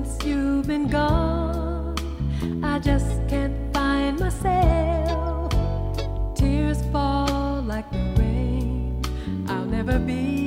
since you've been gone, I just can't find myself. Tears fall like the rain. I'll never be